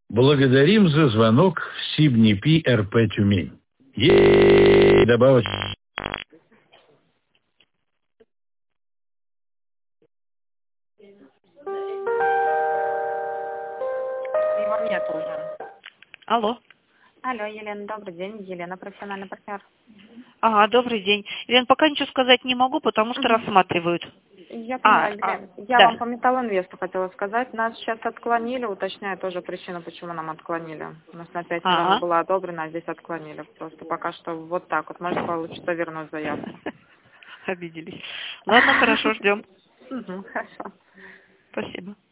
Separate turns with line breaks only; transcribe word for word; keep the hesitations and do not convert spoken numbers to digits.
Благодарим за звонок в Сибнипи эр пэ Тюмень. Е добавить.
Его нет уже.
Алло.
Алло, Елена, добрый день. Елена, профессиональный партнер.
Ага, добрый день. Лен, пока ничего сказать не могу, потому что
Угу.
рассматривают.
Я
А,
поняла,
а,
Елена. Я
да.
вам по Металлинвесту хотела сказать. Нас сейчас отклонили, уточняю тоже причину, почему нам отклонили. У нас на пять миллионов
Ага.
было одобрено, а здесь отклонили. Просто пока что вот так вот. Может, получится вернуть заявку.
Обиделись. Ладно, хорошо, ждем.
Угу, хорошо.
Спасибо.